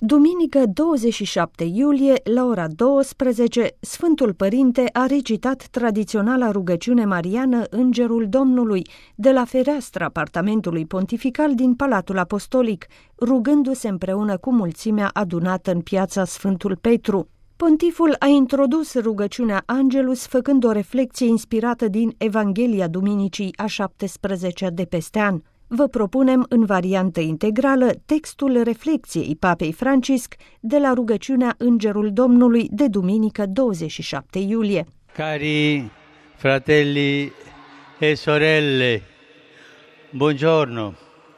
Duminică 27 iulie, la ora 12, Sfântul Părinte a recitat tradiționala rugăciune mariană Îngerul Domnului de la fereastra apartamentului pontifical din Palatul Apostolic, rugându-se împreună cu mulțimea adunată în piața Sfântul Petru. Pontiful a introdus rugăciunea Angelus făcând o reflecție inspirată din Evanghelia Duminicii a 17-a de peste an. Vă propunem în variantă integrală textul reflecției Papei Francisc de la rugăciunea Îngerul Domnului de duminică 27 iulie. Cari fratelli e sorelle, buongiorno!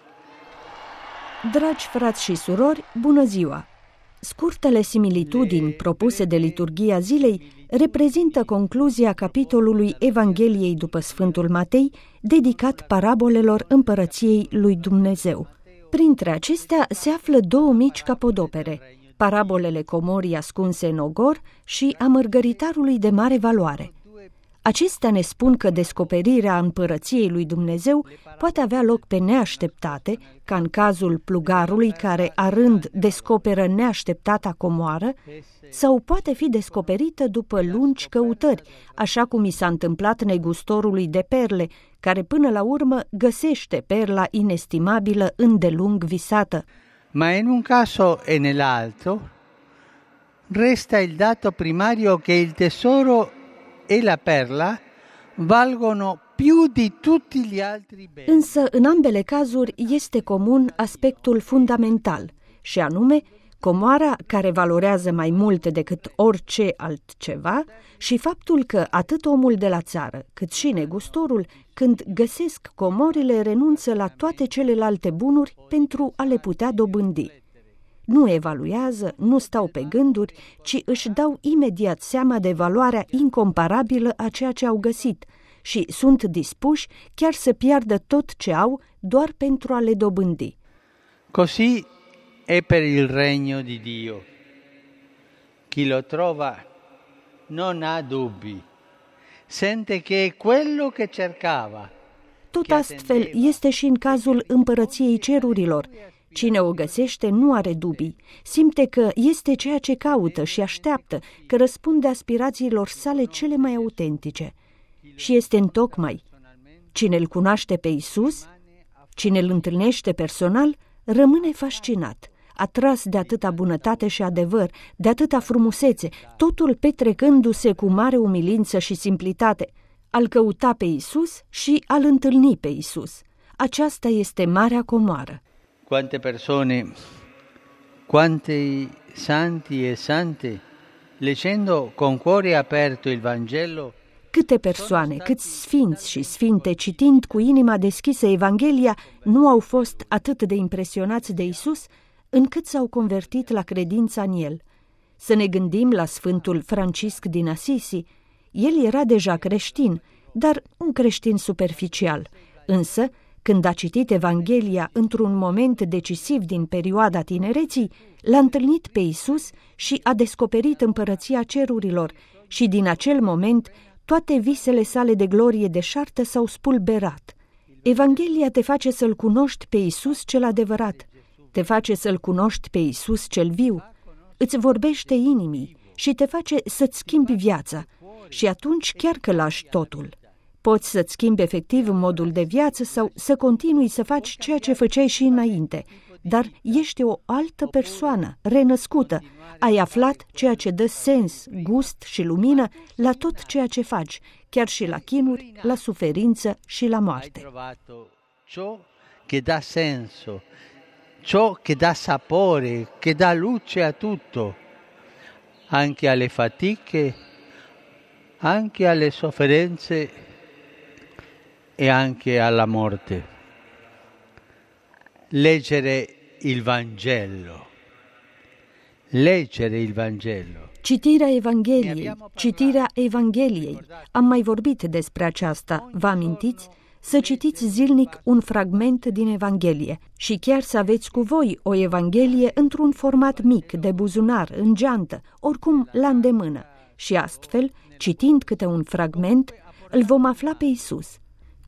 Dragi frați și surori, bună ziua! Scurtele similitudini propuse de liturghia zilei reprezintă concluzia capitolului Evangheliei după Sfântul Matei, dedicat parabolelor împărăției lui Dumnezeu. Printre acestea se află două mici capodopere, parabolele comorii ascunse în ogor și a mărgăritarului de mare valoare. Acestea ne spun că descoperirea împărăției lui Dumnezeu poate avea loc pe neașteptate, ca în cazul plugarului care, arând, descoperă neașteptata comoară, sau poate fi descoperită după lungi căutări, așa cum i s-a întâmplat negustorului de perle, care până la urmă găsește perla inestimabilă îndelung visată. Ma in un caso e nell'altro resta il dato primario che il tesoro e la perla valgono più di tutti gli altri beni. Însă, în ambele cazuri, este comun aspectul fundamental, și anume comoara care valorează mai mult decât orice altceva și faptul că atât omul de la țară, cât și negustorul, când găsesc comorile, renunță la toate celelalte bunuri pentru a le putea dobândi. Nu evaluează, nu stau pe gânduri, ci își dau imediat seama de valoarea incomparabilă a ceea ce au găsit și sunt dispuși chiar să piardă tot ce au doar pentru a le dobândi. Così è per il regno di Dio. Chi lo trova non ha dubbi, sente che è quello che cercava. Tot astfel este și în cazul împărăției cerurilor. Cine o găsește nu are dubii, simte că este ceea ce caută și așteaptă, că răspunde aspirațiilor sale cele mai autentice. Și este întocmai cine îl cunoaște pe Iisus, cine îl întâlnește personal, rămâne fascinat, atras de atâta bunătate și adevăr, de atâta frumusețe, totul petrecându-se cu mare umilință și simplitate, al căuta pe Iisus și al întâlni pe Iisus. Aceasta este marea comoară. Quante persone, quanti santi e sante, leggendo con cuore aperto il Vangelo. Câte persoane, câți sfinți și sfinte, citind cu inima deschisă Evanghelia, nu au fost atât de impresionați de Iisus, încât s-au convertit la credința în El. Să ne gândim la Sfântul Francisc din Assisi. El era deja creștin, dar un creștin superficial, însă, când a citit Evanghelia într-un moment decisiv din perioada tinereții, l-a întâlnit pe Iisus și a descoperit împărăția cerurilor și din acel moment toate visele sale de glorie deșartă s-au spulberat. Evanghelia te face să-L cunoști pe Iisus cel adevărat, te face să-L cunoști pe Iisus cel viu, îți vorbește inimii și te face să-ți schimbi viața și atunci chiar că lași totul. Poți să-ți schimbi efectiv modul de viață sau să continui să faci ceea ce făceai și înainte, dar ești o altă persoană, renăscută. Ai aflat ceea ce dă sens, gust și lumină la tot ceea ce faci, chiar și la chinuri, la suferință și la moarte. Hai trovato ciò che dà senso, ciò che dà sapore, che dà luce a tutto, anche alle fatiche, anche alle sofferenze e anche alla morte. Leggere il Vangelo. Leggere il Vangelo. Citirea Evangheliei. Am mai vorbit despre aceasta, vă amintiți? Să citiți zilnic un fragment din Evanghelie și chiar să aveți cu voi o Evanghelie într-un format mic, de buzunar, în geantă, oricum la îndemână. Și astfel, citind câte un fragment, îl vom afla pe Iisus.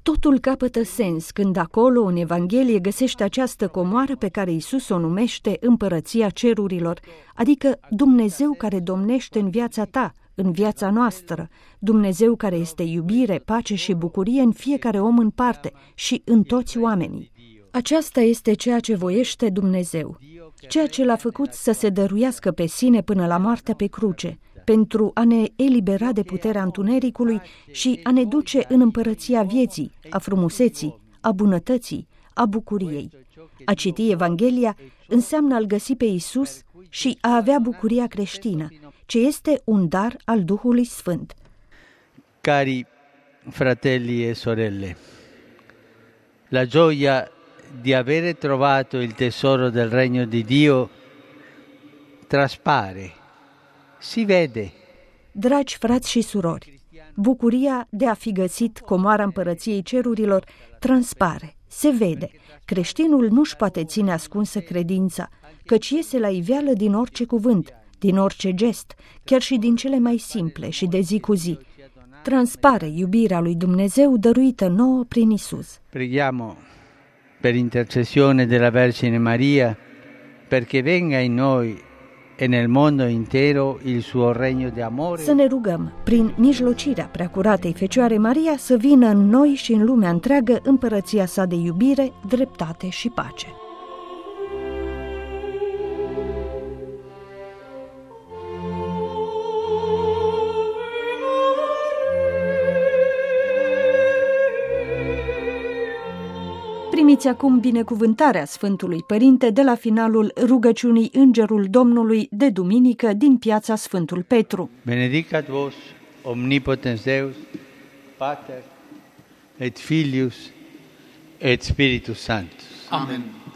Totul capătă sens când acolo, în Evanghelie, găsește această comoară pe care Iisus o numește Împărăția Cerurilor, adică Dumnezeu care domnește în viața ta, în viața noastră, Dumnezeu care este iubire, pace și bucurie în fiecare om în parte și în toți oamenii. Aceasta este ceea ce voiește Dumnezeu, ceea ce l-a făcut să se dăruiască pe sine până la moartea pe cruce, pentru a ne elibera de puterea întunericului și a ne duce în împărăția vieții, a frumuseții, a bunătății, a bucuriei. A citi Evanghelia înseamnă a-L găsi pe Iisus și a avea bucuria creștină, ce este un dar al Duhului Sfânt. Cari fratelli e sorelle, la gioia di avere trovato il tesoro del regno di Dio traspare, si vede. Dragi frați și surori, bucuria de a fi găsit comoara Împărăției Cerurilor transpare, se vede. Creștinul nu-și poate ține ascunsă credința, căci iese la iveală din orice cuvânt, din orice gest, chiar și din cele mai simple și de zi cu zi. Transpare iubirea lui Dumnezeu dăruită nouă prin Isus. Preghiamo per intercessione della Vergine Maria perché venga in noi e nel mondo intero il suo regno di amore. Să ne rugăm, prin mijlocirea Preacuratei Fecioare Maria, să vină în noi și în lumea întreagă împărăția sa de iubire, dreptate și pace. Primiți acum binecuvântarea Sfântului Părinte de la finalul rugăciunii Îngerul Domnului de duminică din piața Sfântul Petru. Benedicat vos omnipotens Deus, Pater et Filius et Spiritus Sanctus. Amen.